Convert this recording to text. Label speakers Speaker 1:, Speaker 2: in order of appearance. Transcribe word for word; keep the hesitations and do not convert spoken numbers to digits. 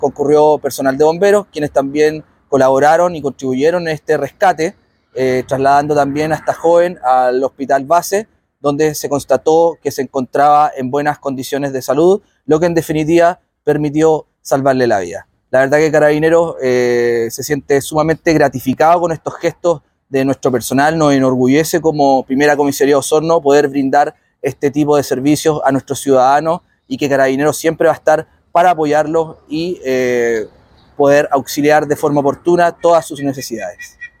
Speaker 1: concurrió personal de bomberos, quienes también colaboraron y contribuyeron en este rescate, eh, trasladando también a esta joven al hospital base, donde se constató que se encontraba en buenas condiciones de salud, lo que en definitiva permitió salvarle la vida. La verdad que Carabineros eh, se siente sumamente gratificado con estos gestos de nuestro personal, nos enorgullece como Primera Comisaría de Osorno poder brindar este tipo de servicios a nuestros ciudadanos y que Carabineros siempre va a estar para apoyarlos y eh, poder auxiliar de forma oportuna todas sus necesidades.